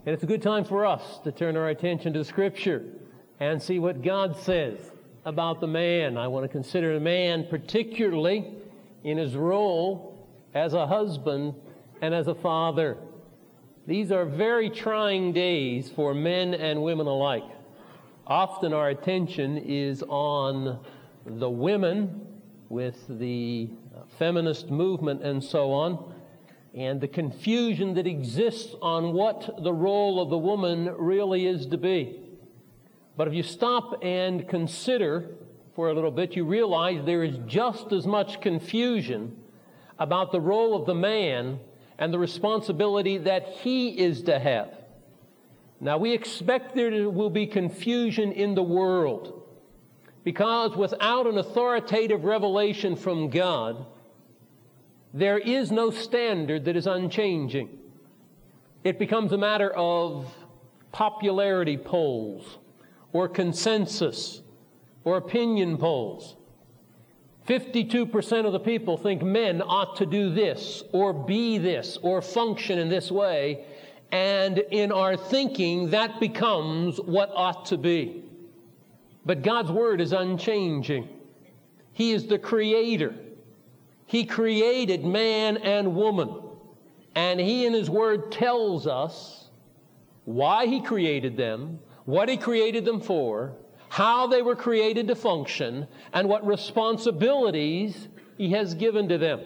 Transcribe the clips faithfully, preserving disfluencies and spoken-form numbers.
And it's a good time for us to turn our attention to Scripture and see what God says about the man. I want to consider the man particularly in his role as a husband and as a father. These are very trying days for men and women alike. Often our attention is on the women with the feminist movement and so on, and the confusion that exists on what the role of the woman really is to be. But if you stop and consider for a little bit, you realize there is just as much confusion about the role of the man and the responsibility that he is to have. Now, we expect there will be confusion in the world because without an authoritative revelation from God, there is no standard that is unchanging. It becomes a matter of popularity polls or consensus or opinion polls. fifty-two percent of the people think men ought to do this or be this or function in this way, and in our thinking that becomes what ought to be. But God's Word is unchanging. He is the Creator. He created man and woman, and He in His Word tells us why He created them, what He created them for, how they were created to function, and what responsibilities He has given to them.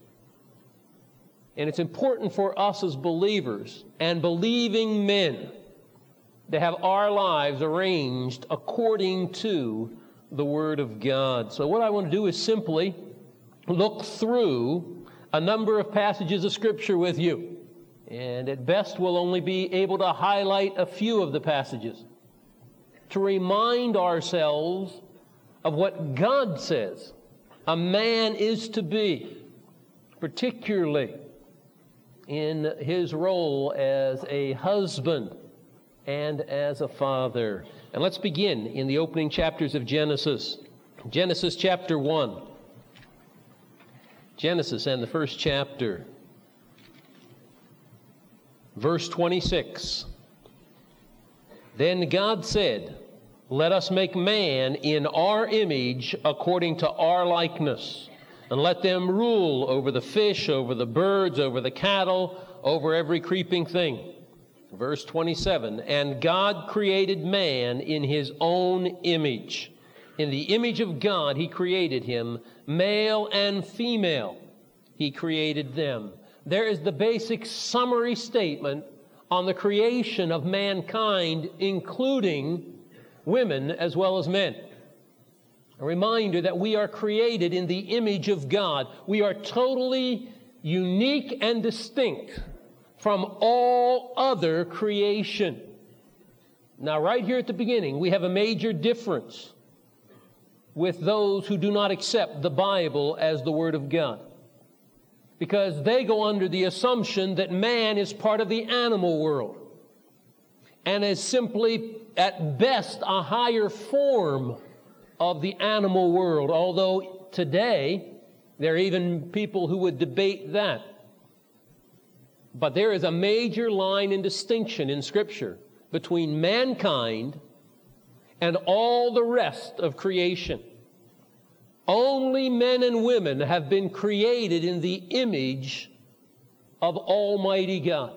And it's important for us as believers and believing men to have our lives arranged according to the Word of God. So what I want to do is simply look through a number of passages of Scripture with you. And at best, we'll only be able to highlight a few of the passages to remind ourselves of what God says a man is to be, particularly in his role as a husband and as a father. And let's begin in the opening chapters of Genesis. Genesis chapter one. Genesis and the first chapter. Verse twenty-six. Then God said, "Let us make man in our image according to our likeness, and let them rule over the fish, over the birds, over the cattle, over every creeping thing." Verse twenty-seven, "And God created man in His own image. In the image of God He created him, male and female He created them." There is the basic summary statement on the creation of mankind, including women as well as men. A reminder that we are created in the image of God. We are totally unique and distinct from all other creation. Now, right here at the beginning, we have a major difference with those who do not accept the Bible as the Word of God, because they go under the assumption that man is part of the animal world and is simply, at best, a higher form of the animal world, although today there are even people who would debate that. But there is a major line in distinction in Scripture between mankind and all the rest of creation. Only men and women have been created in the image of Almighty God.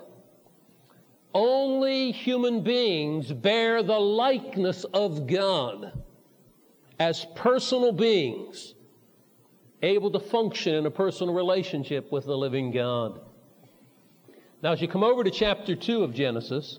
Only human beings bear the likeness of God as personal beings, able to function in a personal relationship with the living God. Now, as you come over to chapter two of Genesis,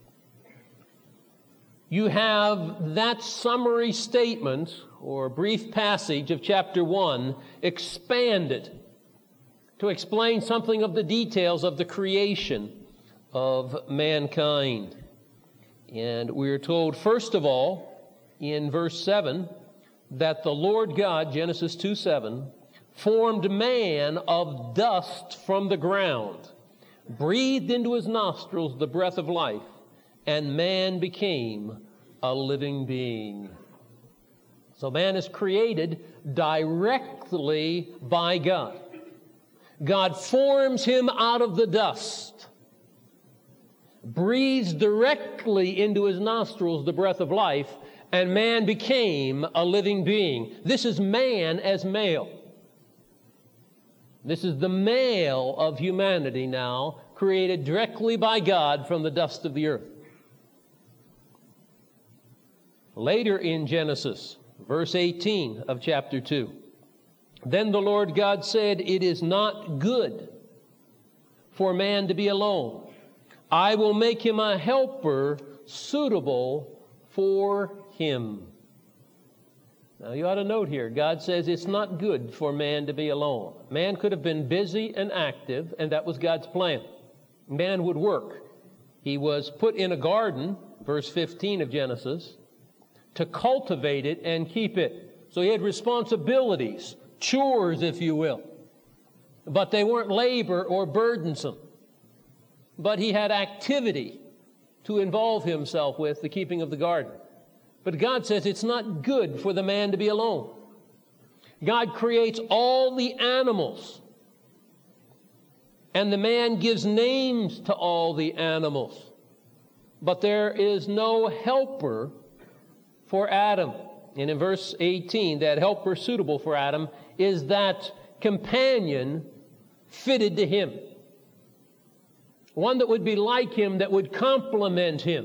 you have that summary statement or brief passage of chapter one expanded to explain something of the details of the creation of mankind. And we are told, first of all, in verse seven, that the Lord God, Genesis two seven, formed man of dust from the ground, breathed into his nostrils the breath of life, and man became a living being. So man is created directly by God. God forms him out of the dust. breathes directly into his nostrils the breath of life, and man became a living being. This is man as male. This is the male of humanity now, created directly by God from the dust of the earth. Later in Genesis, verse eighteen of chapter two, then the Lord God said, it is not good for man to be alone. I will make him a helper suitable for him. Now you ought to note here, God says it's not good for man to be alone. Man could have been busy and active, and that was God's plan. Man would work. He was put in a garden, verse fifteen of Genesis, to cultivate it and keep it. So he had responsibilities, chores, if you will. But they weren't labor or burdensome. But he had activity to involve himself with, the keeping of the garden. But God says it's not good for the man to be alone. God creates all the animals, and the man gives names to all the animals. But there is no helper for Adam. And in verse eighteen, that helper suitable for Adam is that companion fitted to him. One that would be like him, that would complement him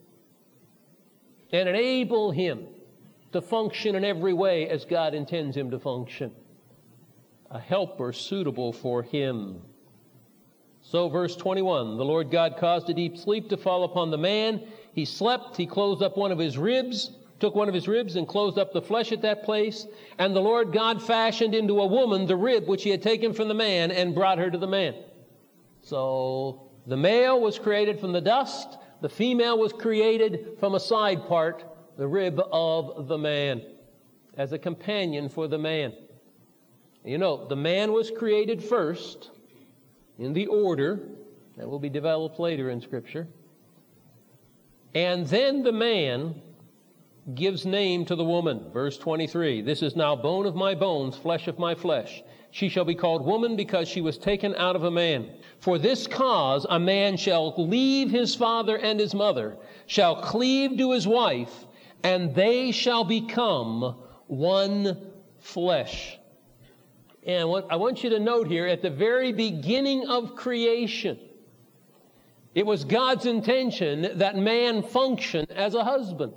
and enable him to function in every way as God intends him to function. A helper suitable for him. So verse twenty-one, the Lord God caused a deep sleep to fall upon the man. He slept, he closed up one of his ribs, took one of his ribs and closed up the flesh at that place. And the Lord God fashioned into a woman the rib which he had taken from the man and brought her to the man. So the male was created from the dust. The female was created from a side part, the rib of the man, as a companion for the man. You know, the man was created first in the order that will be developed later in Scripture. And then the man gives name to the woman. Verse twenty-three, this is now bone of my bones, flesh of my flesh. She shall be called woman because she was taken out of a man. For this cause a man shall leave his father and his mother, shall cleave to his wife, and they shall become one flesh. And what I want you to note here, at the very beginning of creation, it was God's intention that man function as a husband.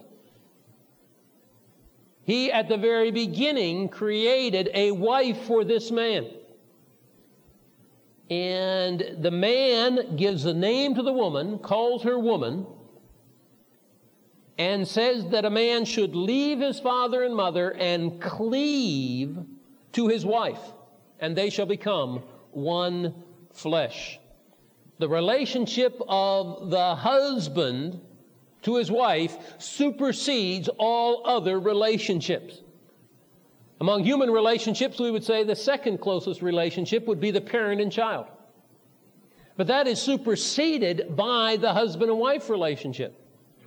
He, at the very beginning, created a wife for this man. And the man gives a name to the woman, calls her woman, and says that a man should leave his father and mother and cleave to his wife, and they shall become one flesh. The relationship of the husband to his wife supersedes all other relationships. Among human relationships, we would say the second closest relationship would be the parent and child. But that is superseded by the husband and wife relationship.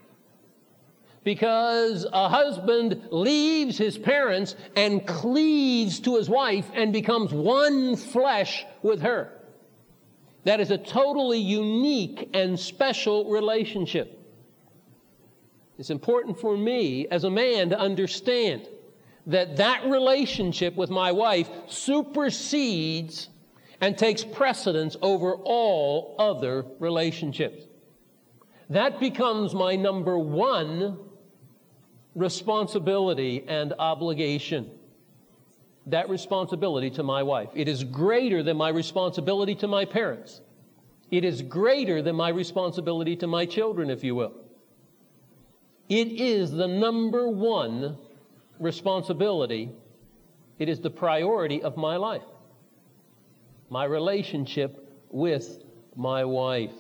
Because a husband leaves his parents and cleaves to his wife and becomes one flesh with her. That is a totally unique and special relationship. It's important for me as a man to understand that that relationship with my wife supersedes and takes precedence over all other relationships. That becomes my number one responsibility and obligation. That responsibility to my wife. It is greater than my responsibility to my parents. It is greater than my responsibility to my children, if you will. It is the number one responsibility. It is the priority of my life. My relationship with my wife.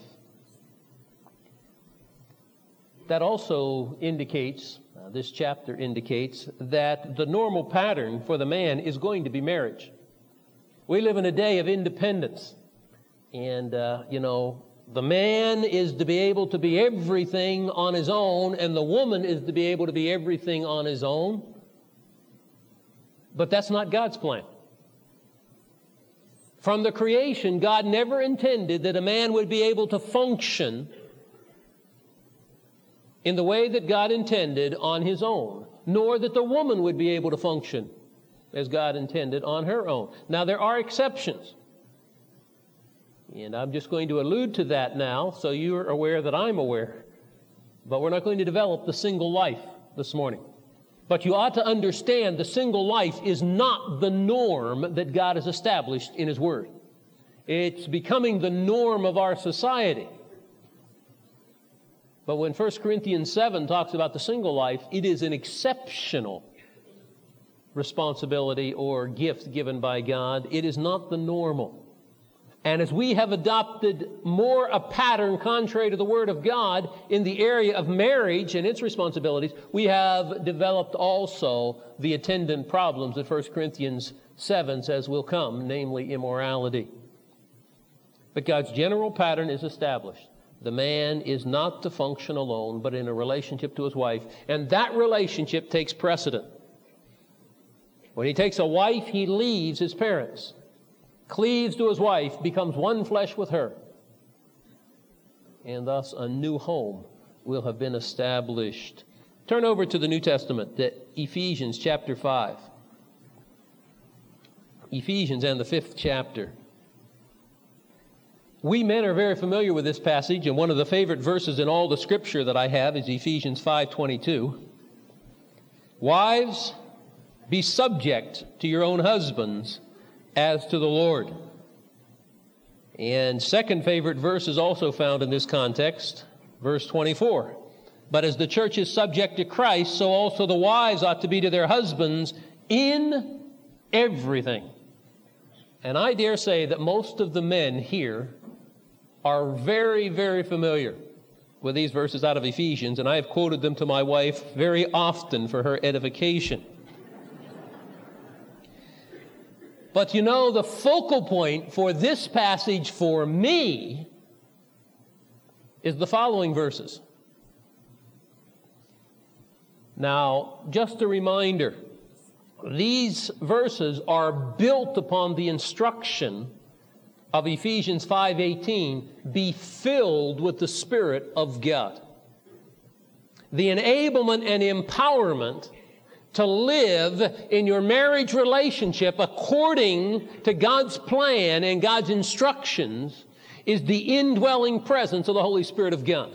That also indicates, uh, this chapter indicates, that the normal pattern for the man is going to be marriage. We live in a day of independence. And, uh, you know, the man is to be able to be everything on his own, and the woman is to be able to be everything on his own. But that's not God's plan. From the creation, God never intended that a man would be able to function in the way that God intended on his own, nor that the woman would be able to function as God intended on her own. Now, there are exceptions. And I'm just going to allude to that now so you're aware that I'm aware. But we're not going to develop the single life this morning. But you ought to understand the single life is not the norm that God has established in his Word. It's becoming the norm of our society. But when First Corinthians seven talks about the single life, it is an exceptional responsibility or gift given by God. It is not the normal. And as we have adopted more a pattern contrary to the Word of God in the area of marriage and its responsibilities, we have developed also the attendant problems that First Corinthians seven says will come, namely immorality. But God's general pattern is established. The man is not to function alone, but in a relationship to his wife. And that relationship takes precedent. When he takes a wife, he leaves his parents, cleaves to his wife, becomes one flesh with her. And thus a new home will have been established. Turn over to the New Testament, to Ephesians chapter five. Ephesians and the fifth chapter. We men are very familiar with this passage, and one of the favorite verses in all the Scripture that I have is Ephesians five twenty-two. Wives, be subject to your own husbands as to the Lord. And second favorite verse is also found in this context, verse twenty-four. But as the church is subject to Christ, so also the wives ought to be to their husbands in everything. And I dare say that most of the men here are very, very familiar with these verses out of Ephesians, and I have quoted them to my wife very often for her edification. But you know, the focal point for this passage for me is the following verses. Now, just a reminder, these verses are built upon the instruction of Ephesians five eighteen, be filled with the Spirit of God. The enablement and empowerment to live in your marriage relationship according to God's plan and God's instructions is the indwelling presence of the Holy Spirit of God.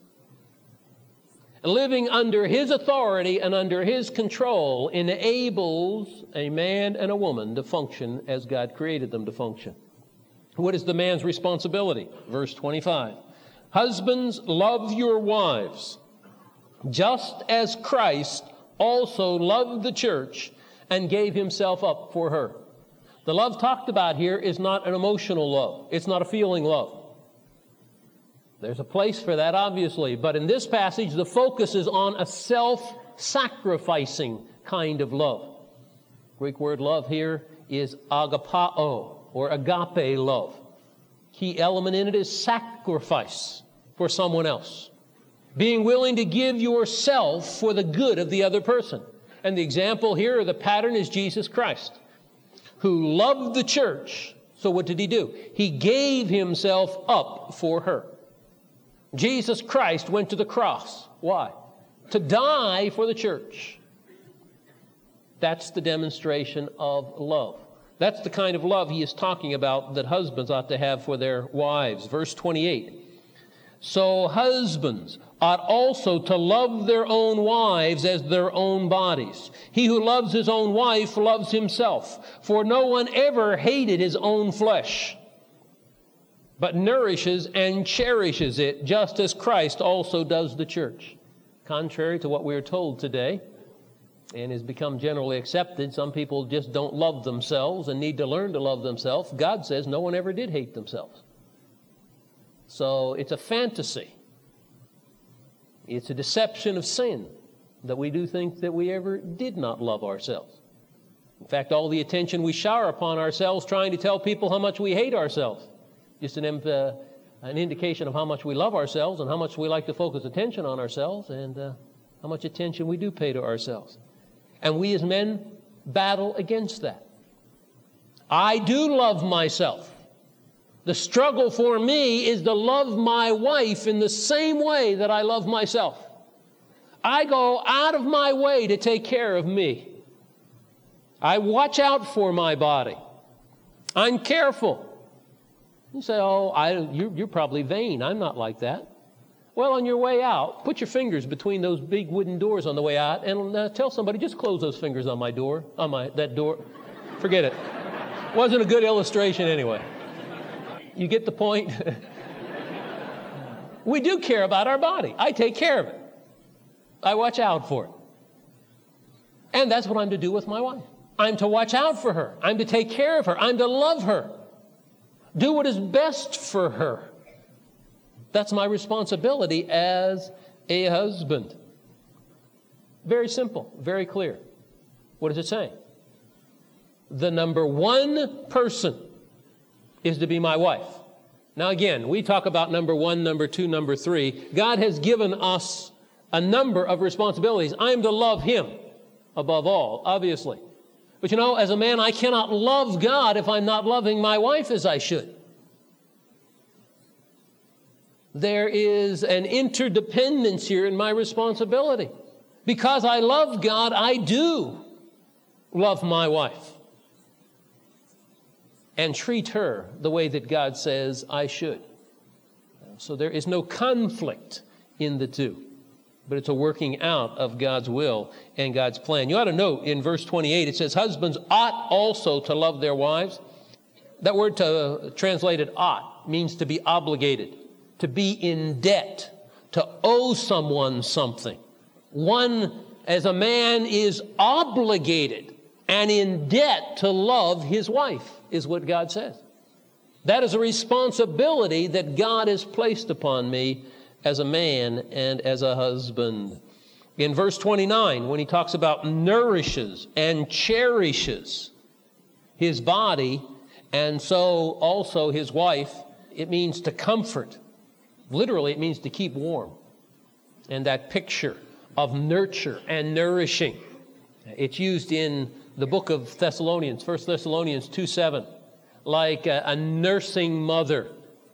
Living under His authority and under His control enables a man and a woman to function as God created them to function. What is the man's responsibility? Verse twenty-five. Husbands, love your wives, just as Christ also loved the church and gave Himself up for her. The love talked about here is not an emotional love. It's not a feeling love. There's a place for that, obviously, but in this passage, the focus is on a self-sacrificing kind of love. Greek word love here is agapao, or agape love. Key element in it is sacrifice for someone else. Being willing to give yourself for the good of the other person. And the example here, or the pattern, is Jesus Christ, who loved the church. So what did He do? He gave Himself up for her. Jesus Christ went to the cross. Why? To die for the church. That's the demonstration of love. That's the kind of love He is talking about that husbands ought to have for their wives. Verse twenty-eight. So husbands ought also to love their own wives as their own bodies. He who loves his own wife loves himself. For no one ever hated his own flesh, but nourishes and cherishes it, just as Christ also does the church. Contrary to what we are told today, and has become generally accepted, some people just don't love themselves and need to learn to love themselves. God says no one ever did hate themselves. So it's a fantasy. It's a deception of sin that we do think that we ever did not love ourselves. In fact, all the attention we shower upon ourselves trying to tell people how much we hate ourselves, just an, uh, an indication of how much we love ourselves and how much we like to focus attention on ourselves and uh, how much attention we do pay to ourselves. And we as men battle against that. I do love myself. The struggle for me is to love my wife in the same way that I love myself. I go out of my way to take care of me. I watch out for my body. I'm careful. You say, oh, I, you're, you're probably vain. I'm not like that. Well, on your way out, put your fingers between those big wooden doors on the way out and uh, tell somebody, just close those fingers on my door, on my that door. Forget it. Wasn't a good illustration anyway. You get the point? We do care about our body. I take care of it. I watch out for it. And that's what I'm to do with my wife. I'm to watch out for her. I'm to take care of her. I'm to love her. Do what is best for her. That's my responsibility as a husband. Very simple, very clear. What does it say? The number one person is to be my wife. Now again, we talk about number one, number two, number three. God has given us a number of responsibilities. I am to love Him above all, obviously. But you know, as a man, I cannot love God if I'm not loving my wife as I should. There is an interdependence here in my responsibility. Because I love God, I do love my wife and treat her the way that God says I should. So there is no conflict in the two, but it's a working out of God's will and God's plan. You ought to note in verse twenty-eight, it says, husbands ought also to love their wives. That word to, translated ought means to be obligated, to be in debt, to owe someone something. One, as a man, is obligated and in debt to love his wife, is what God says. That is a responsibility that God has placed upon me as a man and as a husband. In verse twenty-nine, when he talks about nourishes and cherishes his body, and so also his wife, it means to comfort. Literally, it means to keep warm. And that picture of nurture and nourishing, it's used in the book of Thessalonians, First Thessalonians two seven, like a, a nursing mother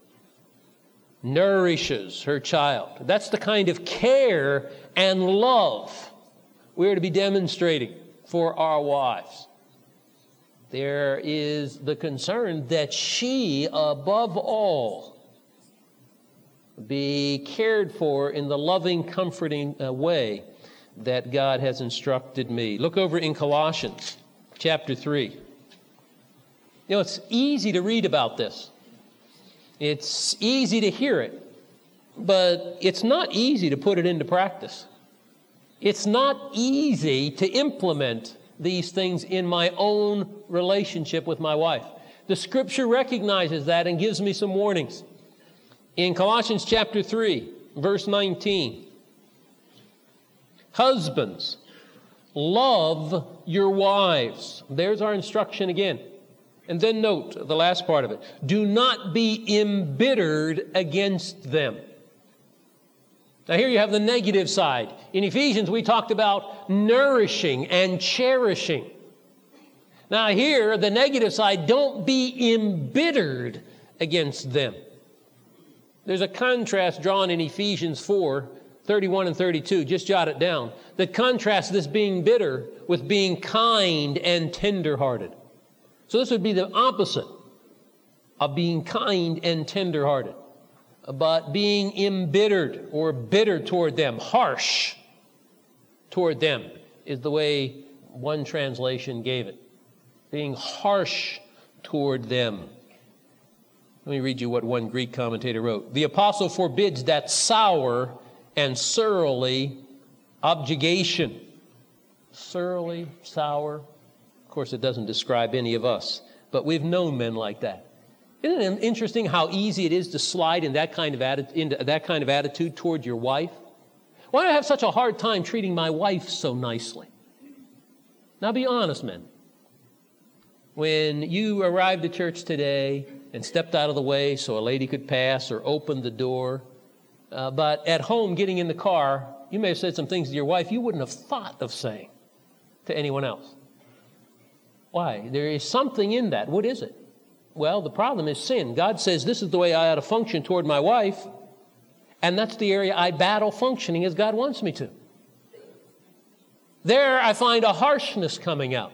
nourishes her child. That's the kind of care and love we're to be demonstrating for our wives. There is the concern that she, above all, be cared for in the loving, comforting uh, way that God has instructed me. Look over in Colossians chapter three. You know, it's easy to read about this. It's easy to hear it, but it's not easy to put it into practice. It's not easy to implement these things in my own relationship with my wife. The Scripture recognizes that and gives me some warnings. In Colossians chapter three, verse nineteen, husbands, love your wives. There's our instruction again. And then note the last part of it. Do not be embittered against them. Now here you have the negative side. In Ephesians we talked about nourishing and cherishing. Now here, the negative side, don't be embittered against them. There's a contrast drawn in Ephesians four, thirty-one and thirty-two. Just jot it down. That contrasts this being bitter with being kind and tender-hearted. So this would be the opposite of being kind and tender-hearted. But being embittered or bitter toward them, harsh toward them, is the way one translation gave it. Being harsh toward them. Let me read you what one Greek commentator wrote. The apostle forbids that sour and surly objurgation. Surly, sour. Of course, it doesn't describe any of us, but we've known men like that. Isn't it interesting how easy it is to slide in that kind of atti- into that kind of attitude toward your wife? Why do I have such a hard time treating my wife so nicely? Now, be honest, men. When you arrived at church today and stepped out of the way so a lady could pass or opened the door, uh, but at home getting in the car, you may have said some things to your wife you wouldn't have thought of saying to anyone else. Why? There is something in that. What is it? Well, the problem is sin. God says this is the way I ought to function toward my wife, and that's the area I battle functioning as God wants me to. There I find a harshness coming out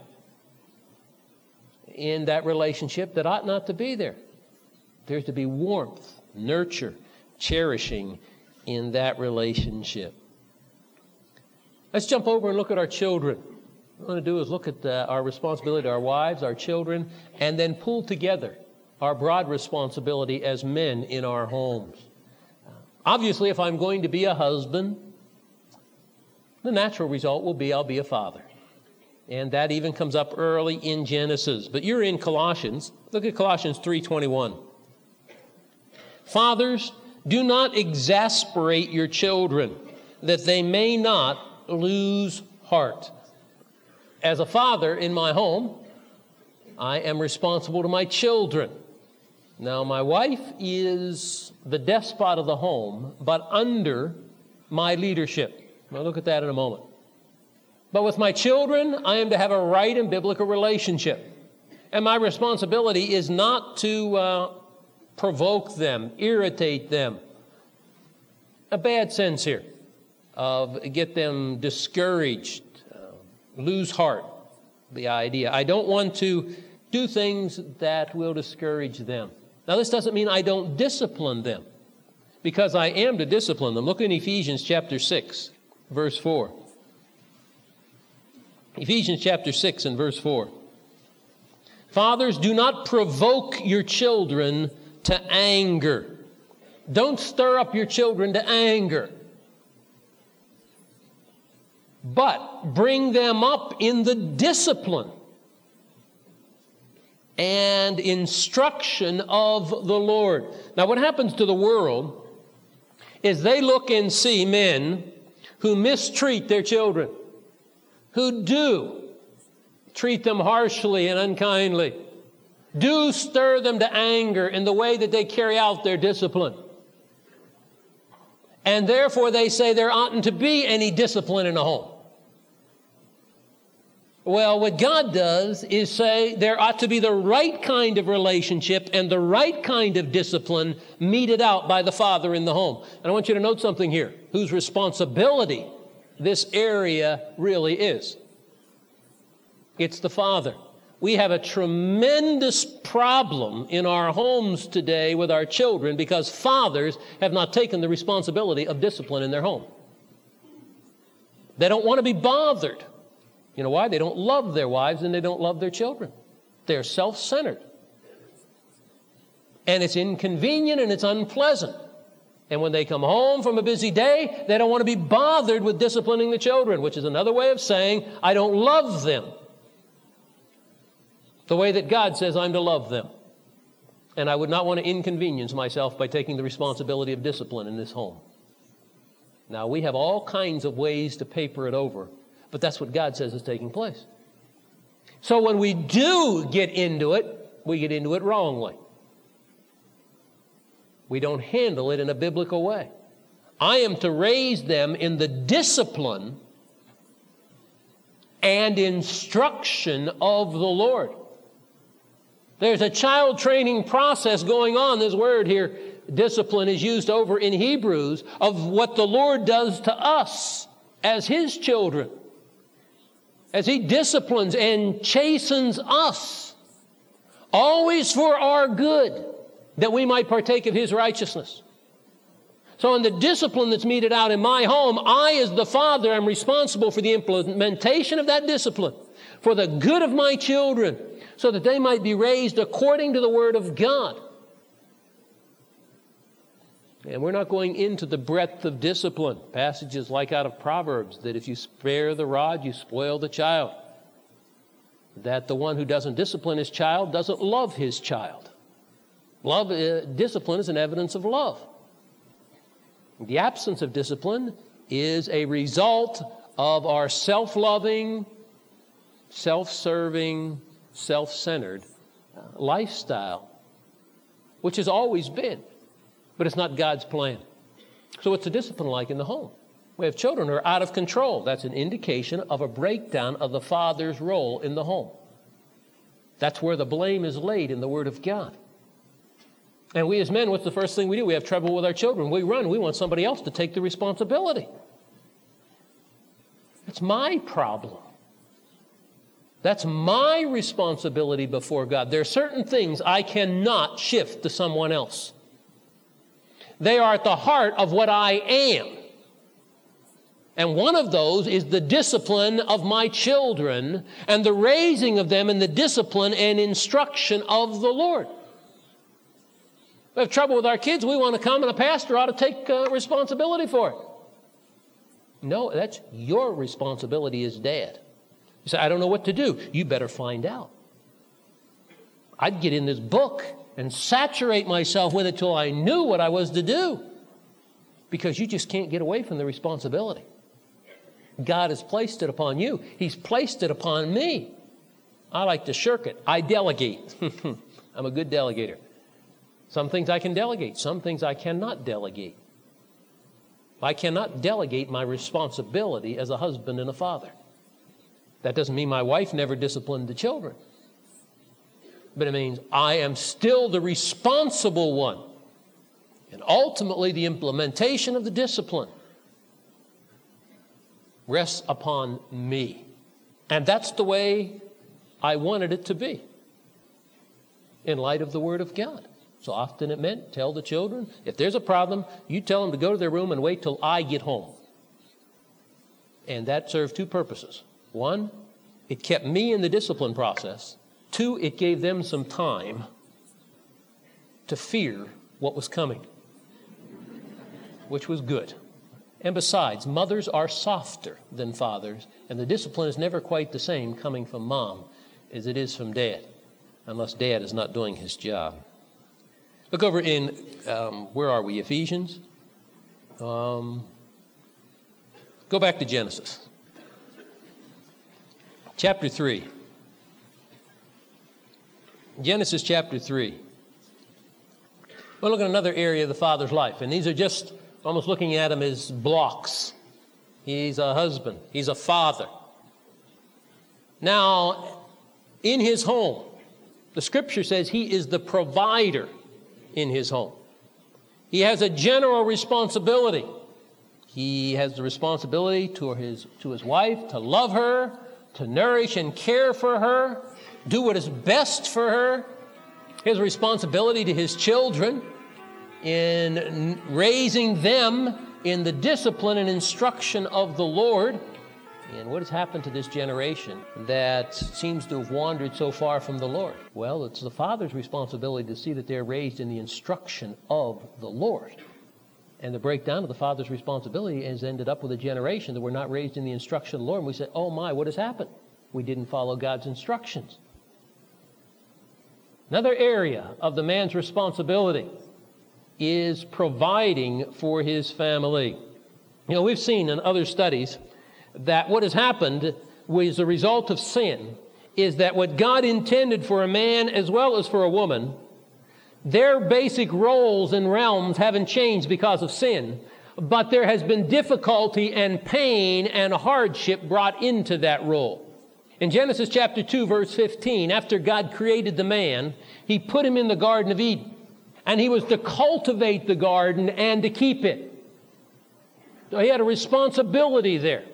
in that relationship that ought not to be there. There's to be warmth, nurture, cherishing in that relationship. Let's jump over and look at our children. What I want to do is look at uh, our responsibility to our wives, our children, and then pull together our broad responsibility as men in our homes. Obviously, if I'm going to be a husband, the natural result will be I'll be a father. And that even comes up early in Genesis. But you're in Colossians. Look at Colossians three twenty-one. Fathers, do not exasperate your children, that they may not lose heart. As a father in my home, I am responsible to my children. Now, my wife is the despot of the home, but under my leadership. I'll look at that in a moment. But with my children, I am to have a right and biblical relationship. And my responsibility is not to uh, provoke them, irritate them. A bad sense here of get them discouraged, uh, lose heart, the idea. I don't want to do things that will discourage them. Now, this doesn't mean I don't discipline them, because I am to discipline them. Look in Ephesians chapter six, verse four. Ephesians chapter six and verse four. Fathers, do not provoke your children to anger. Don't stir up your children to anger, but bring them up in the discipline and instruction of the Lord. Now, what happens to the world is they look and see men who mistreat their children, who do treat them harshly and unkindly, do stir them to anger in the way that they carry out their discipline. And therefore they say there oughtn't to be any discipline in a home. Well, what God does is say there ought to be the right kind of relationship and the right kind of discipline meted out by the father in the home. And I want you to note something here, whose responsibility this area really is. It's the father. We have a tremendous problem in our homes today with our children because fathers have not taken the responsibility of discipline in their home. They don't want to be bothered. You know why? They don't love their wives and they don't love their children. They're self-centered. And it's inconvenient and it's unpleasant. And when they come home from a busy day, they don't want to be bothered with disciplining the children, which is another way of saying, I don't love them the way that God says I'm to love them. And I would not want to inconvenience myself by taking the responsibility of discipline in this home. Now, we have all kinds of ways to paper it over, but that's what God says is taking place. So when we do get into it, we get into it wrongly. We don't handle it in a biblical way. I am to raise them in the discipline and instruction of the Lord. There's a child training process going on. This word here, discipline, is used over in Hebrews of what the Lord does to us as His children, as He disciplines and chastens us, always for our good, that we might partake of His righteousness. So in the discipline that's meted out in my home, I as the father am responsible for the implementation of that discipline, for the good of my children, so that they might be raised according to the Word of God. And we're not going into the breadth of discipline. Passages like out of Proverbs, that if you spare the rod, you spoil the child. That the one who doesn't discipline his child doesn't love his child. Love, uh, discipline is an evidence of love. The absence of discipline is a result of our self-loving, self-serving, self-centered lifestyle, which has always been, but it's not God's plan. So what's the discipline like in the home? We have children who are out of control. That's an indication of a breakdown of the father's role in the home. That's where the blame is laid in the Word of God. And we as men, what's the first thing we do? We have trouble with our children. We run. We want somebody else to take the responsibility. That's my problem. That's my responsibility before God. There are certain things I cannot shift to someone else. They are at the heart of what I am. And one of those is the discipline of my children and the raising of them in the discipline and instruction of the Lord. We have trouble with our kids. We want to come, and a pastor ought to take uh, responsibility for it. No, that's your responsibility as dad. You say, I don't know what to do. You better find out. I'd get in this book and saturate myself with it till I knew what I was to do. Because you just can't get away from the responsibility. God has placed it upon you. He's placed it upon me. I like to shirk it. I delegate. I'm a good delegator. Some things I can delegate. Some things I cannot delegate. I cannot delegate my responsibility as a husband and a father. That doesn't mean my wife never disciplined the children. But it means I am still the responsible one. And ultimately, the implementation of the discipline rests upon me. And that's the way I wanted it to be in light of the Word of God. So often it meant, tell the children, if there's a problem, you tell them to go to their room and wait till I get home. And that served two purposes. One, it kept me in the discipline process. Two, it gave them some time to fear what was coming, which was good. And besides, mothers are softer than fathers, and the discipline is never quite the same coming from mom as it is from dad, unless dad is not doing his job. Look over in, um, where are we, Ephesians? Um, go back to Genesis. Chapter three. Genesis chapter three. We'll look at another area of the father's life, and these are just almost looking at him as blocks. He's a husband. He's a father. Now, in his home, the Scripture says he is the provider in his home. He has a general responsibility. He has the responsibility to his, to his wife to love her, to nourish and care for her, do what is best for her. His responsibility to his children in raising them in the discipline and instruction of the Lord. And what has happened to this generation that seems to have wandered so far from the Lord? Well, it's the father's responsibility to see that they're raised in the instruction of the Lord. And the breakdown of the father's responsibility has ended up with a generation that were not raised in the instruction of the Lord. And we say, oh my, what has happened? We didn't follow God's instructions. Another area of the man's responsibility is providing for his family. You know, we've seen in other studies that what has happened was a result of sin is that what God intended for a man as well as for a woman, their basic roles and realms haven't changed because of sin, but there has been difficulty and pain and hardship brought into that role. In Genesis chapter two, verse fifteen, after God created the man, he put him in the Garden of Eden. And he was to cultivate the garden and to keep it. So he had a responsibility there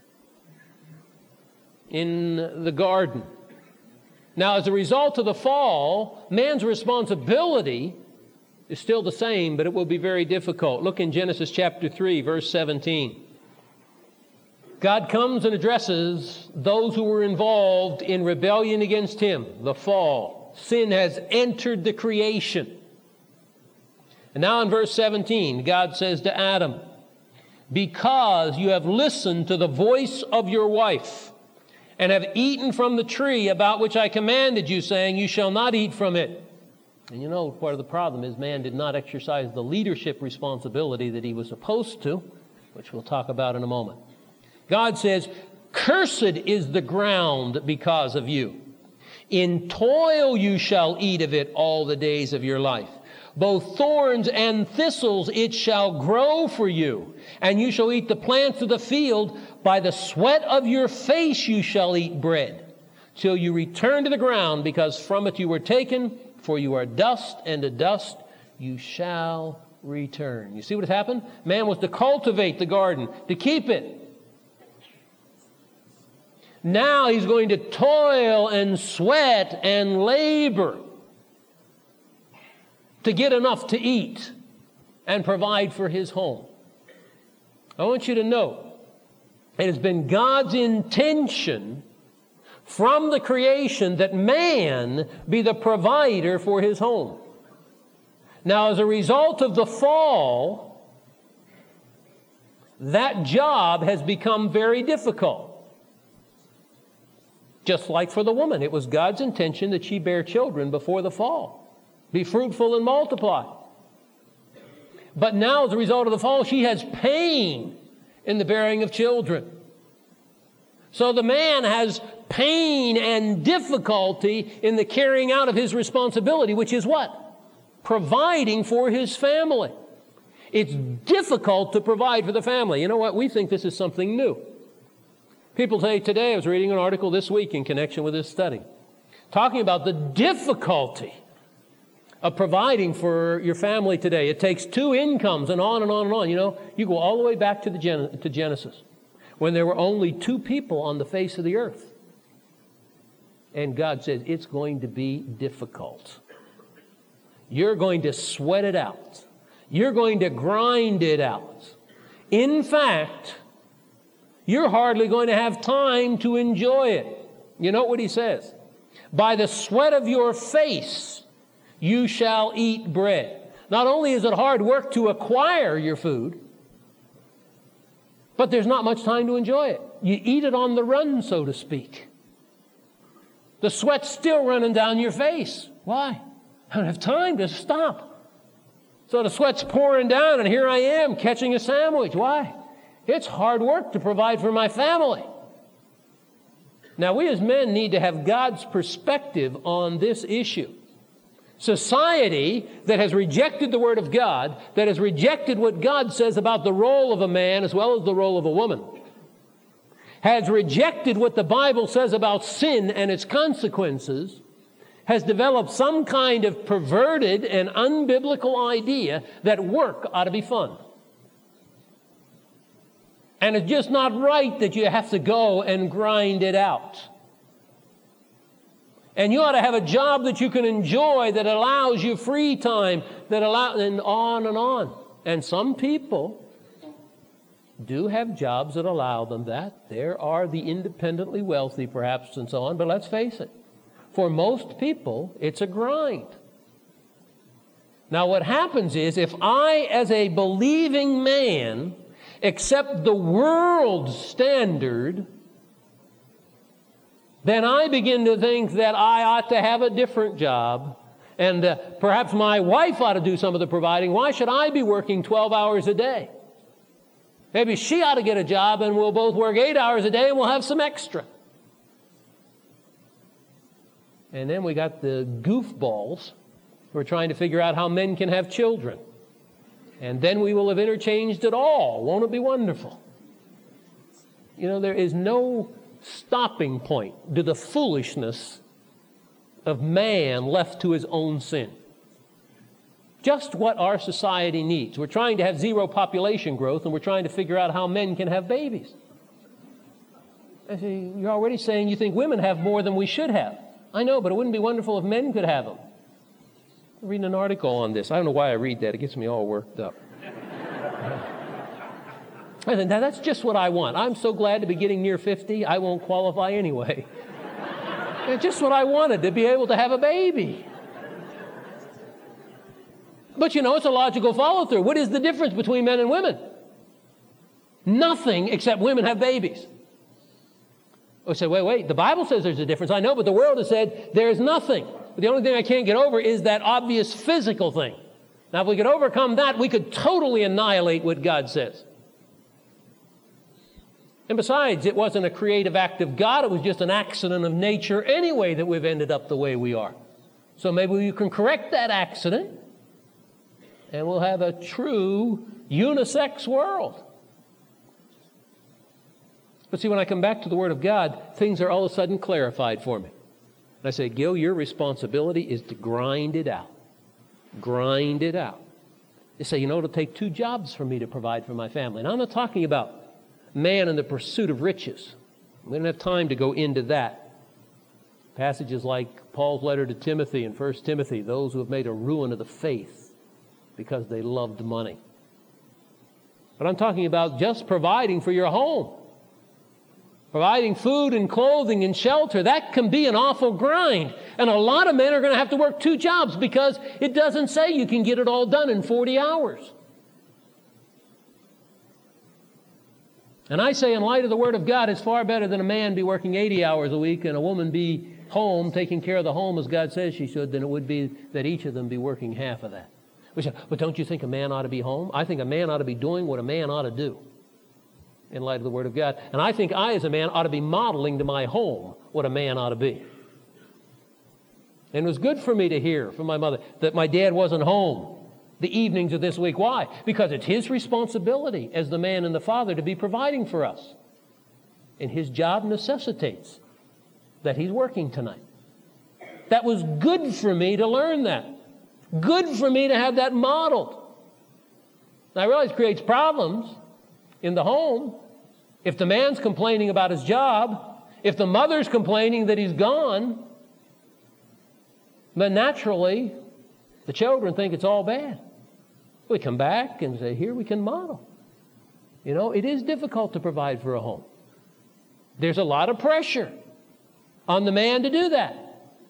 in the garden. Now, as a result of the fall, man's responsibility is still the same, but it will be very difficult. Look in Genesis chapter three, verse seventeen. God comes and addresses those who were involved in rebellion against him, the fall. Sin has entered the creation. And now in verse seventeen, God says to Adam, because you have listened to the voice of your wife and have eaten from the tree about which I commanded you, saying, you shall not eat from it. And you know, part of the problem is man did not exercise the leadership responsibility that he was supposed to, which we'll talk about in a moment. God says, cursed is the ground because of you. In toil you shall eat of it all the days of your life. Both thorns and thistles it shall grow for you, and you shall eat the plants of the field. By the sweat of your face you shall eat bread, till you return to the ground, because from it you were taken, for you are dust, and to dust you shall return. You see what has happened? Man was to cultivate the garden, to keep it. Now he's going to toil and sweat and labor to get enough to eat and provide for his home. I want you to know, it has been God's intention from the creation that man be the provider for his home. Now, as a result of the fall, that job has become very difficult. Just like for the woman, it was God's intention that she bear children before the fall. Be fruitful and multiply. But now, as a result of the fall, she has pain in the bearing of children. So the man has pain and difficulty in the carrying out of his responsibility, which is what? Providing for his family. It's difficult to provide for the family. You know what? We think this is something new. People say today, I was reading an article this week in connection with this study, talking about the difficulty of providing for your family today. It takes two incomes and on and on and on. You know, you go all the way back to the Gen- to Genesis, when there were only two people on the face of the earth. And God says, it's going to be difficult. You're going to sweat it out. You're going to grind it out. In fact, you're hardly going to have time to enjoy it. You know what he says? By the sweat of your face, you shall eat bread. Not only is it hard work to acquire your food, but there's not much time to enjoy it. You eat it on the run, so to speak. The sweat's still running down your face. Why? I don't have time to stop. So the sweat's pouring down, and here I am catching a sandwich. Why? It's hard work to provide for my family. Now, we as men need to have God's perspective on this issue. Society that has rejected the Word of God, that has rejected what God says about the role of a man as well as the role of a woman, has rejected what the Bible says about sin and its consequences, has developed some kind of perverted and unbiblical idea that work ought to be fun. And it's just not right that you have to go and grind it out. And you ought to have a job that you can enjoy, that allows you free time, that allow, and on and on. And some people do have jobs that allow them that. There are the independently wealthy, perhaps, and so on. But let's face it, for most people, it's a grind. Now, what happens is, if I, as a believing man, accept the world's standard, then I begin to think that I ought to have a different job, and uh, perhaps my wife ought to do some of the providing. Why should I be working twelve hours a day? Maybe she ought to get a job, and we'll both work eight hours a day, and we'll have some extra. And then we got the goofballs who are trying to figure out how men can have children. And then we will have interchanged it all. Won't it be wonderful? You know, there is no stopping point to the foolishness of man left to his own sin. Just what our society needs. We're trying to have zero population growth, and we're trying to figure out how men can have babies. I say, you're already saying you think women have more than we should have. I know, but it wouldn't be wonderful if men could have them. I'm reading an article on this. I don't know why I read that. It gets me all worked up. I think, now that's just what I want. I'm so glad to be getting near fifty, I won't qualify anyway. It's just what I wanted, to be able to have a baby. But you know, it's a logical follow-through. What is the difference between men and women? Nothing, except women have babies. I say, wait, wait, the Bible says there's a difference. I know, but the world has said there's nothing. But the only thing I can't get over is that obvious physical thing. Now, if we could overcome that, we could totally annihilate what God says. And besides, it wasn't a creative act of God. It was just an accident of nature anyway that we've ended up the way we are. So maybe we can correct that accident, and we'll have a true unisex world. But see, when I come back to the Word of God, things are all of a sudden clarified for me. And I say, Gil, your responsibility is to grind it out. Grind it out. You say, you know, it'll take two jobs for me to provide for my family. And I'm not talking about man in the pursuit of riches. We don't have time to go into that. Passages like Paul's letter to Timothy in First Timothy, those who have made a ruin of the faith because they loved money. But I'm talking about just providing for your home. Providing food and clothing and shelter. That can be an awful grind. And a lot of men are going to have to work two jobs because it doesn't say you can get it all done in forty hours. And I say, in light of the Word of God, it's far better than a man be working eighty hours a week and a woman be home, taking care of the home as God says she should, than it would be that each of them be working half of that. We say, but don't you think a man ought to be home? I think a man ought to be doing what a man ought to do in light of the Word of God. And I think I, as a man, ought to be modeling to my home what a man ought to be. And it was good for me to hear from my mother that my dad wasn't home the evenings of this week. Why? Because it's his responsibility as the man and the father to be providing for us. And his job necessitates that he's working tonight. That was good for me to learn that. Good for me to have that modeled. Now, I realize it creates problems in the home. If the man's complaining about his job, if the mother's complaining that he's gone, then naturally the children think it's all bad. We come back and say, here we can model. You know, it is difficult to provide for a home. There's a lot of pressure on the man to do that.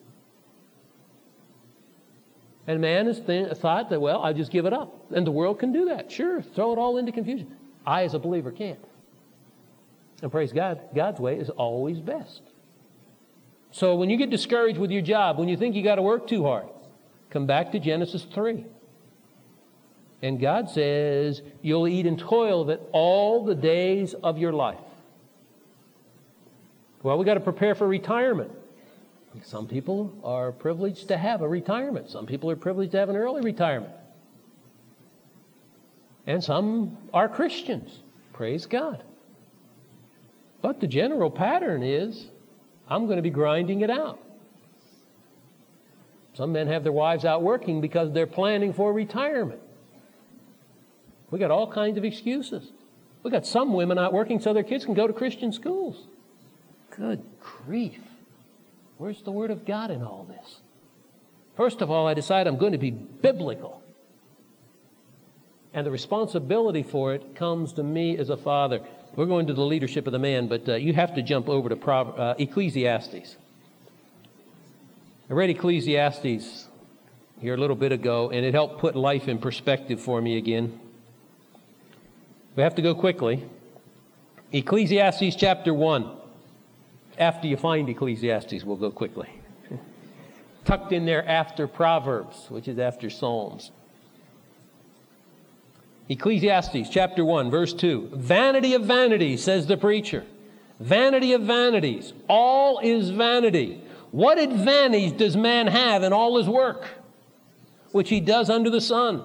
And man has th- thought that, well, I'll just give it up. And the world can do that. Sure, throw it all into confusion. I, as a believer, can't. And praise God, God's way is always best. So when you get discouraged with your job, when you think you got to work too hard, come back to Genesis three. And God says, you'll eat and toil of it all the days of your life. Well, we got to prepare for retirement. Some people are privileged to have a retirement. Some people are privileged to have an early retirement. And some are Christians. Praise God. But the general pattern is, I'm going to be grinding it out. Some men have their wives out working because they're planning for retirement. We got all kinds of excuses. We got some women out working so their kids can go to Christian schools. Good grief. Where's the Word of God in all this? First of all, I decide I'm going to be biblical. And the responsibility for it comes to me as a father. We're going to the leadership of the man, but uh, you have to jump over to Pro- uh, Ecclesiastes. I read Ecclesiastes here a little bit ago, and it helped put life in perspective for me again. We have to go quickly. Ecclesiastes chapter one. After you find Ecclesiastes, we'll go quickly. Tucked in there after Proverbs, which is after Psalms. Ecclesiastes chapter one, verse two. Vanity of vanities, says the preacher. Vanity of vanities. All is vanity. What advantage does man have in all his work, which he does under the sun?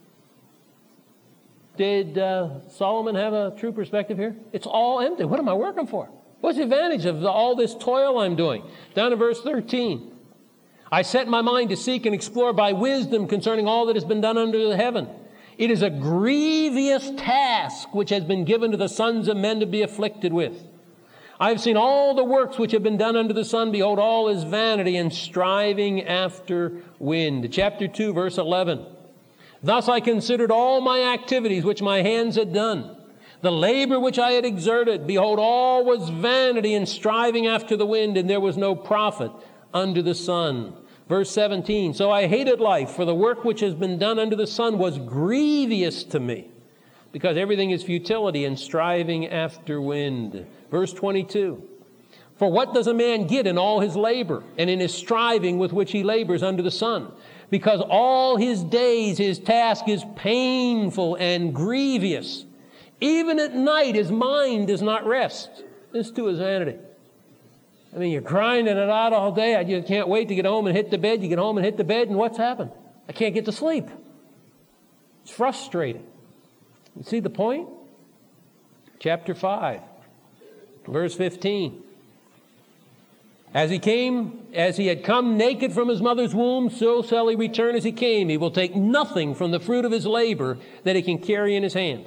Did uh, Solomon have a true perspective here? It's all empty. What am I working for? What's the advantage of the, all this toil I'm doing? Down to verse thirteen. I set my mind to seek and explore by wisdom concerning all that has been done under the heaven. It is a grievous task which has been given to the sons of men to be afflicted with. I have seen all the works which have been done under the sun. Behold, all is vanity and striving after wind. Chapter two, verse eleven. Thus I considered all my activities which my hands had done, the labor which I had exerted. Behold, all was vanity and striving after the wind, and there was no profit under the sun. Verse seventeen, so I hated life, for the work which has been done under the sun was grievous to me, because everything is futility and striving after wind. Verse twenty-two, for what does a man get in all his labor and in his striving with which he labors under the sun? Because all his days his task is painful and grievous. Even at night his mind does not rest. This too is vanity. I mean, you're grinding it out all day. I just can't wait to get home and hit the bed. You get home and hit the bed, and what's happened? I can't get to sleep. It's frustrating. You see the point? Chapter five, verse fifteen. As he came, as he had come naked from his mother's womb, so shall he return as he came. He will take nothing from the fruit of his labor that he can carry in his hand.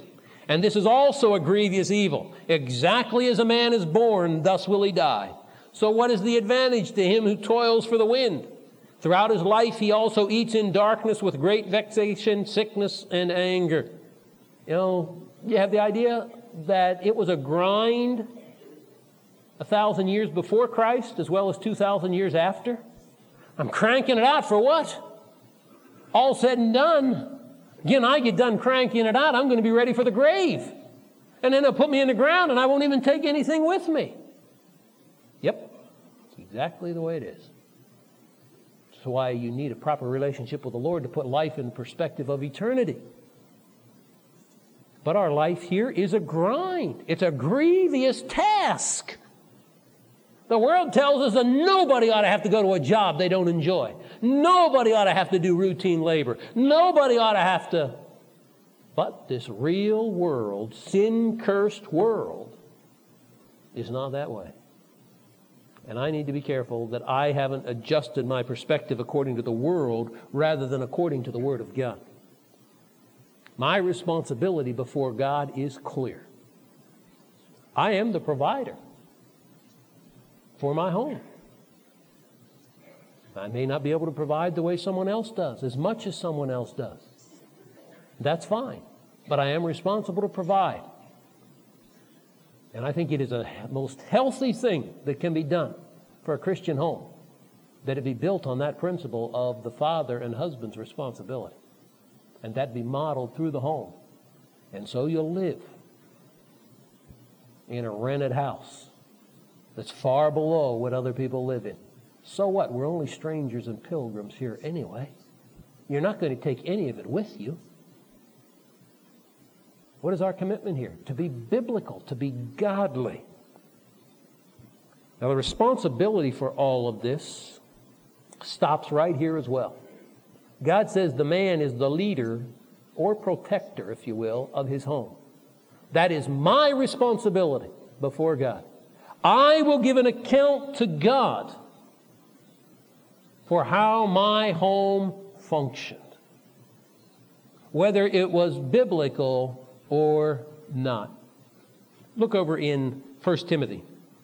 And this is also a grievous evil. Exactly as a man is born, thus will he die. So what is the advantage to him who toils for the wind? Throughout his life he also eats in darkness with great vexation, sickness, and anger. You know, you have the idea that it was a grind a thousand years before Christ as well as two thousand years after. I'm cranking it out for what? All said and done. Again, I get done cranking it out, I'm going to be ready for the grave. And then they'll put me in the ground and I won't even take anything with me. Yep, it's exactly the way it is. That's why you need a proper relationship with the Lord to put life in perspective of eternity. But our life here is a grind. It's a grievous task. The world tells us that nobody ought to have to go to a job they don't enjoy. Nobody ought to have to do routine labor. Nobody ought to have to. But this real world, sin-cursed world, is not that way. And I need to be careful that I haven't adjusted my perspective according to the world rather than according to the Word of God. My responsibility before God is clear. I am the provider for my home. I may not be able to provide the way someone else does, as much as someone else does. That's fine. But I am responsible to provide. And I think it is a most healthy thing that can be done for a Christian home, that it be built on that principle of the father and husband's responsibility. And that be modeled through the home. And so you'll live in a rented house that's far below what other people live in. So what? We're only strangers and pilgrims here anyway. You're not going to take any of it with you. What is our commitment here? To be biblical, to be godly. Now the responsibility for all of this stops right here as well. God says the man is the leader or protector, if you will, of his home. That is my responsibility before God. I will give an account to God for how my home functioned, whether it was biblical or not. Look over in First Timothy.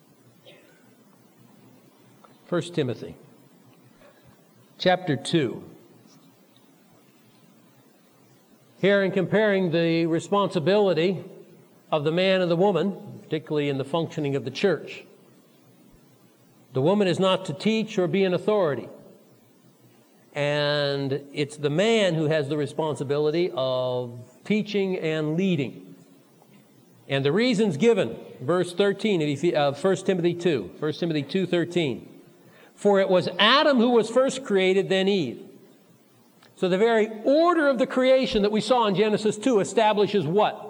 First Timothy, chapter two. Here, in comparing the responsibility of the man and the woman, particularly in the functioning of the church, the woman is not to teach or be an authority. And it's the man who has the responsibility of teaching and leading. And the reasons given, verse thirteen of First Timothy two, First Timothy two thirteen. For it was Adam who was first created, then Eve. So the very order of the creation that we saw in Genesis two establishes what?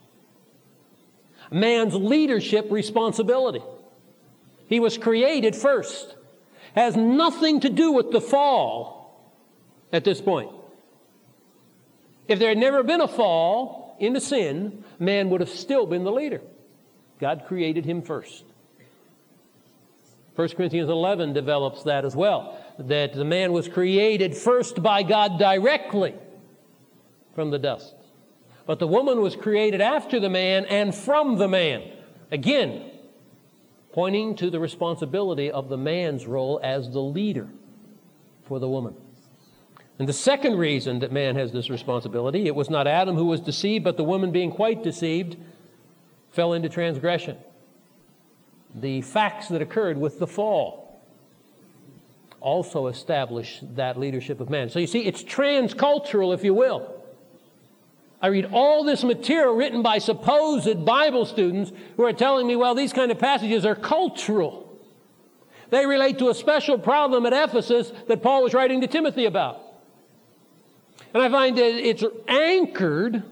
Man's leadership responsibility. He was created first. Has nothing to do with the fall at this point. If there had never been a fall into sin, man would have still been the leader. God created him first. First Corinthians eleven develops that as well, that the man was created first by God directly from the dust. But the woman was created after the man and from the man. Again, pointing to the responsibility of the man's role as the leader for the woman. And the second reason that man has this responsibility, it was not Adam who was deceived, but the woman being quite deceived fell into transgression. The facts that occurred with the fall also establish that leadership of man. So you see, it's transcultural, if you will. I read all this material written by supposed Bible students who are telling me, well, these kind of passages are cultural. They relate to a special problem at Ephesus that Paul was writing to Timothy about. And I find that it's anchored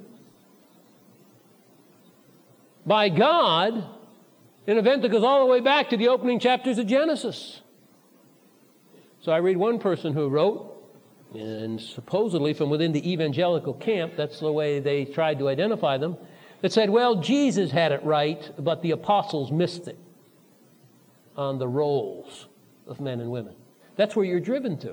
by God in an event that goes all the way back to the opening chapters of Genesis. So I read one person who wrote, and supposedly from within the evangelical camp, that's the way they tried to identify them, that said, well, Jesus had it right, but the apostles missed it on the roles of men and women. That's where you're driven to.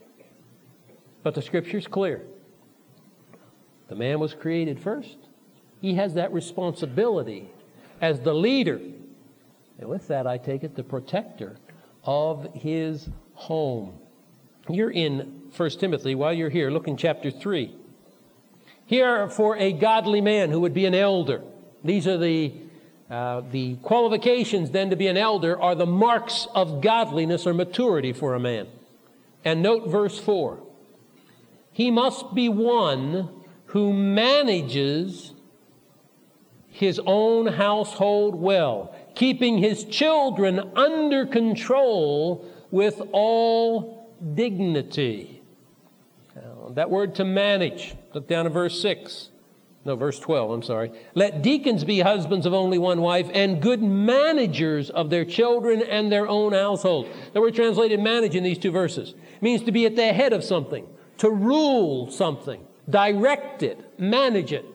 But the Scripture's clear. The man was created first, He has that responsibility as the leader. And with that, I take it, the protector of his home. You're in First Timothy. While you're here, look in chapter three. Here, for a godly man who would be an elder. These are the, uh, the qualifications then to be an elder are the marks of godliness or maturity for a man. And note verse four. He must be one who manages his own household well, keeping his children under control with all dignity. Now, that word to manage, look down at verse six. No, verse twelve, I'm sorry. Let deacons be husbands of only one wife and good managers of their children and their own household. The word translated manage in these two verses means to be at the head of something, to rule something, direct it, manage it.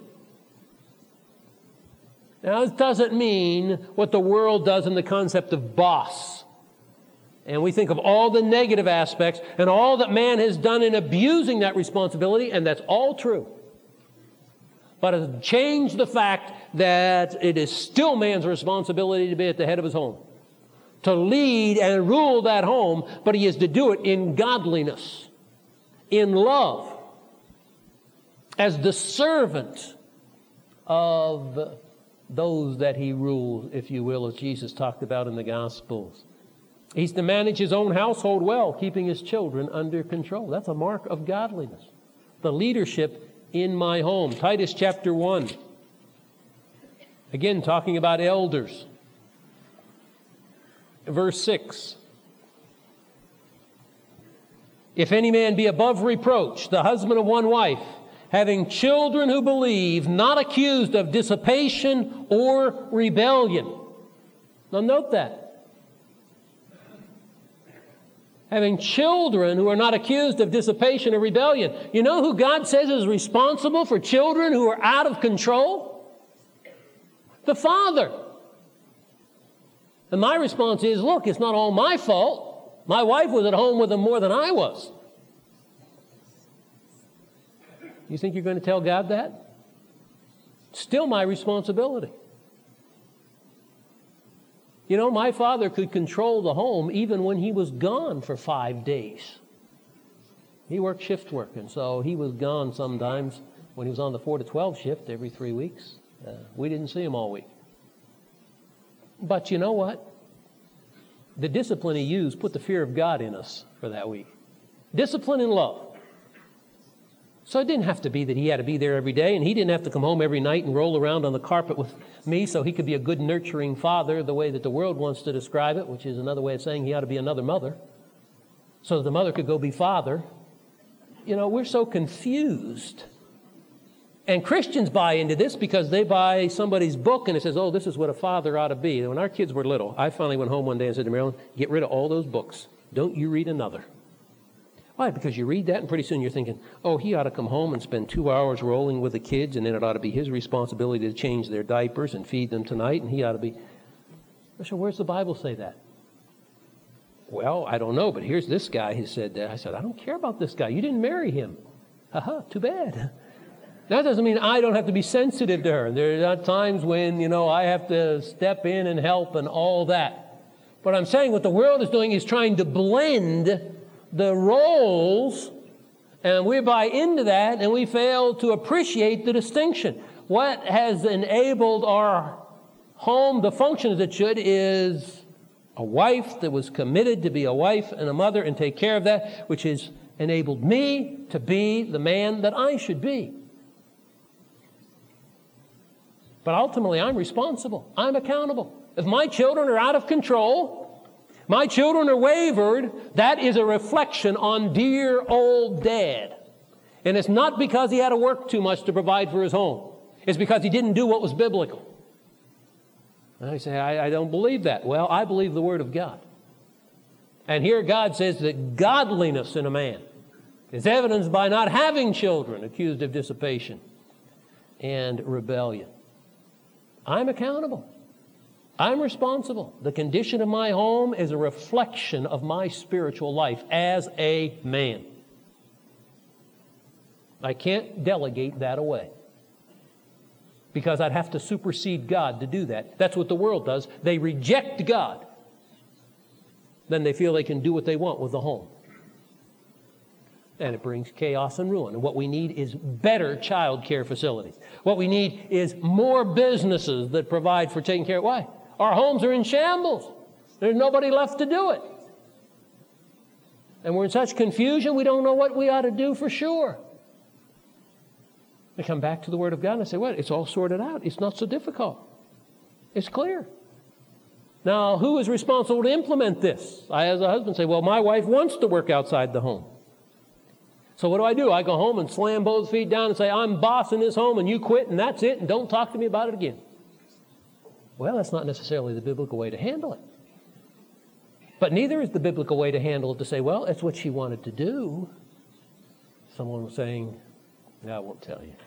Now, this doesn't mean what the world does in the concept of boss. And we think of all the negative aspects and all that man has done in abusing that responsibility, and that's all true. But it changed the fact that it is still man's responsibility to be at the head of his home, to lead and rule that home, but he is to do it in godliness, in love, as the servant of those that he rules, if you will, as Jesus talked about in the Gospels. He's to manage his own household well, keeping his children under control. That's a mark of godliness. The leadership in my home. Titus chapter one. Again, talking about elders. Verse six. If any man be above reproach, the husband of one wife, having children who believe, not accused of dissipation or rebellion. Now note that. Having children who are not accused of dissipation or rebellion. You know who God says is responsible for children who are out of control? The father. And my response is, look, it's not all my fault. My wife was at home with them more than I was. You think you're going to tell God that? Still my responsibility. You know, my father could control the home even when he was gone for five days. He worked shift work, and so he was gone sometimes when he was on the four to twelve shift every three weeks. Uh, we didn't see him all week. But you know what? The discipline he used put the fear of God in us for that week. Discipline and love. So it didn't have to be that he had to be there every day, and he didn't have to come home every night and roll around on the carpet with me so he could be a good nurturing father the way that the world wants to describe it, which is another way of saying he ought to be another mother, so that the mother could go be father. You know, we're so confused. And Christians buy into this because they buy somebody's book and it says, oh, this is what a father ought to be. When our kids were little, I finally went home one day and said to Marilyn, get rid of all those books. Don't you read another. Why? Because you read that and pretty soon you're thinking, oh, he ought to come home and spend two hours rolling with the kids, and then it ought to be his responsibility to change their diapers and feed them tonight, and he ought to be... So where's the Bible say that? Well, I don't know, but here's this guy who said that. I said, I don't care about this guy. You didn't marry him. Haha, too bad. That doesn't mean I don't have to be sensitive to her. There are times when, you know, I have to step in and help and all that. But I'm saying what the world is doing is trying to blend the roles, and we buy into that, and we fail to appreciate the distinction. What has enabled our home to function as it should is a wife that was committed to be a wife and a mother and take care of that, which has enabled me to be the man that I should be. But ultimately, I'm responsible. I'm accountable. If my children are out of control, my children are wavered, that is a reflection on dear old dad. And it's not because he had to work too much to provide for his home. It's because he didn't do what was biblical. And I say, I, I don't believe that. Well, I believe the Word of God. And here God says that godliness in a man is evidenced by not having children accused of dissipation and rebellion. I'm accountable. I'm responsible. The condition of my home is a reflection of my spiritual life as a man. I can't delegate that away. because I'd have to supersede God to do that. That's what the world does. They reject God. Then they feel they can do what they want with the home. And it brings chaos and ruin. And what we need is better child care facilities. What we need is more businesses that provide for taking care of. Why? Our homes are in shambles. There's nobody left to do it. And we're in such confusion, we don't know what we ought to do for sure. I come back to the Word of God and I say, well, it's all sorted out. It's not so difficult. It's clear. Now, who is responsible to implement this? I, as a husband, say, well, my wife wants to work outside the home. So what do I do? I go home and slam both feet down and say, I'm boss in this home and you quit and that's it and don't talk to me about it again. Well, that's not necessarily the biblical way to handle it. But neither is the biblical way to handle it to say, well, that's what she wanted to do. Someone was saying, no, I won't tell you.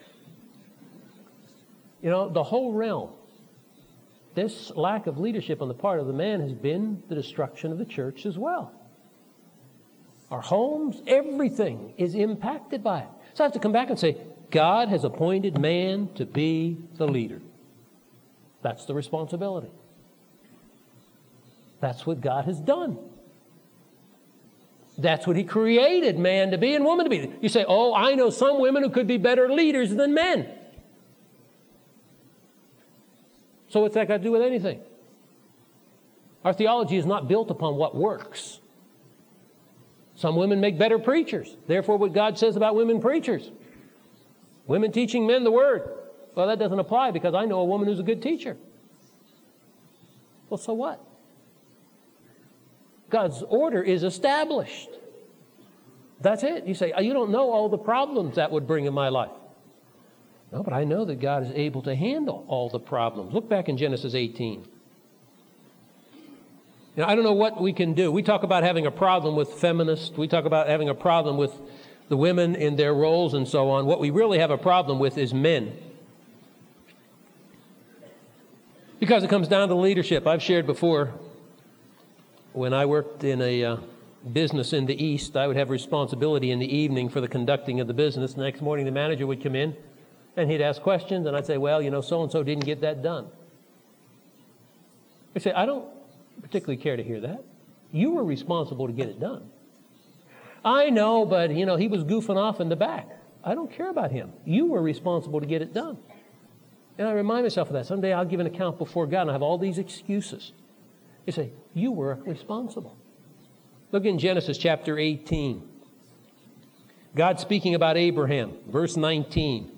You know, the whole realm, this lack of leadership on the part of the man has been the destruction of the church as well. Our homes, everything is impacted by it. So I have to come back and say, God has appointed man to be the leader. That's the responsibility. That's what God has done. That's what He created man to be and woman to be. You say, oh, I know some women who could be better leaders than men. So what's that got to do with anything? Our theology is not built upon what works. Some women make better preachers. Therefore, what God says about women preachers. Women teaching men the Word. Well, that doesn't apply because I know a woman who's a good teacher. Well, so what? God's order is established. That's it. You say, oh, you don't know all the problems that would bring in my life. No, but I know that God is able to handle all the problems. Look back in Genesis eighteen. You know, I don't know what we can do. We talk about having a problem with feminists. We talk about having a problem with the women in their roles and so on. What we really have a problem with is men. Because it comes down to leadership. I've shared before, when I worked in a uh, business in the East, I would have responsibility in the evening for the conducting of the business. The next morning, the manager would come in, and he'd ask questions, and I'd say, well, you know, so-and-so didn't get that done. I'd say, I don't particularly care to hear that. You were responsible to get it done. I know, but, you know, he was goofing off in the back. I don't care about him. You were responsible to get it done. And I remind myself of that. Someday I'll give an account before God, and I have all these excuses. You say, you were responsible. Look in Genesis chapter eighteen. God speaking about Abraham, verse nineteen.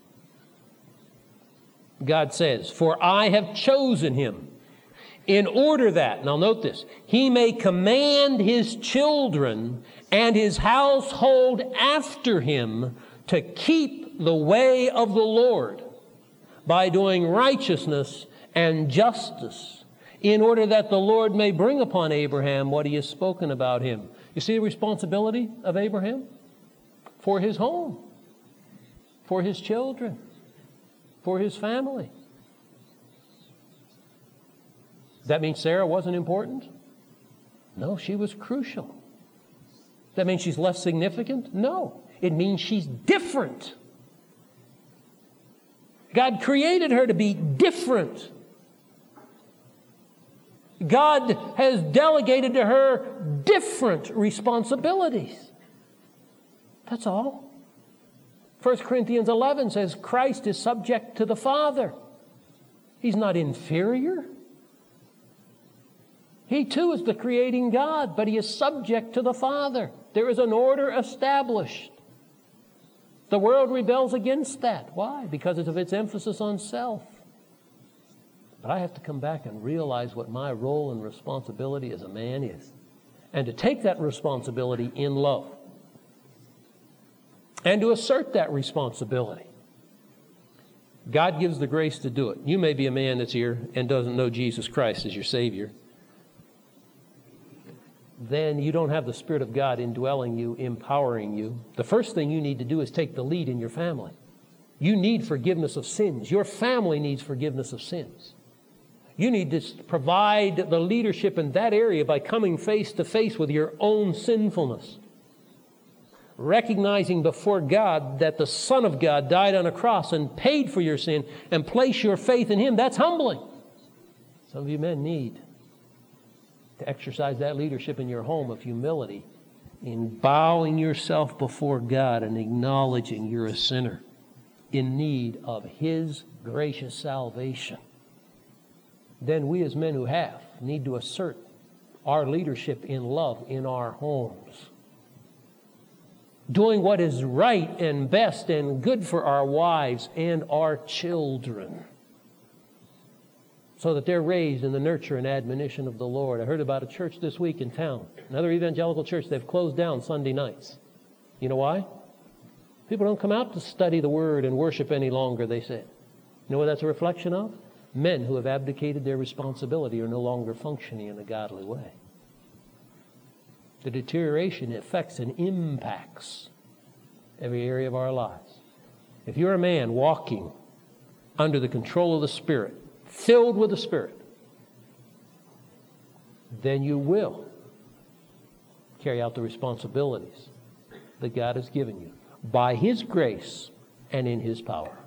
God says, for I have chosen him in order that, now note this, he may command his children and his household after him to keep the way of the Lord by doing righteousness and justice, in order that the Lord may bring upon Abraham what he has spoken about him. You see the responsibility of Abraham? For his home, for his children, for his family. Does that mean Sarah wasn't important? No, she was crucial. Does that mean she's less significant? No. It means she's different. God created her to be different. God has delegated to her different responsibilities. That's all. First Corinthians eleven says Christ is subject to the Father. He's not inferior. He too is the creating God, but he is subject to the Father. There is an order established. The world rebels against that. Why? Because of its emphasis on self. But I have to come back and realize what my role and responsibility as a man is. And to take that responsibility in love. And to assert that responsibility. God gives the grace to do it. You may be a man that's here and doesn't know Jesus Christ as your Savior. Then you don't have the Spirit of God indwelling you, empowering you. The first thing you need to do is take the lead in your family. You need forgiveness of sins. Your family needs forgiveness of sins. You need to provide the leadership in that area by coming face to face with your own sinfulness. recognizing before God that the Son of God died on a cross and paid for your sin, and place your faith in Him, that's humbling. Some of you men need to exercise that leadership in your home of humility, in bowing yourself before God and acknowledging you're a sinner in need of His gracious salvation. Then we as men who have need to assert our leadership in love in our homes, doing what is right and best and good for our wives and our children, so that they're raised in the nurture and admonition of the Lord. I heard about a church this week in town, another evangelical church. They've closed down Sunday nights. You know why? People don't come out to study the Word and worship any longer, they said. You know what that's a reflection of? Men who have abdicated their responsibility are no longer functioning in a godly way. The deterioration affects and impacts every area of our lives. If you're a man walking under the control of the Spirit, filled with the Spirit, then you will carry out the responsibilities that God has given you by His grace and in His power.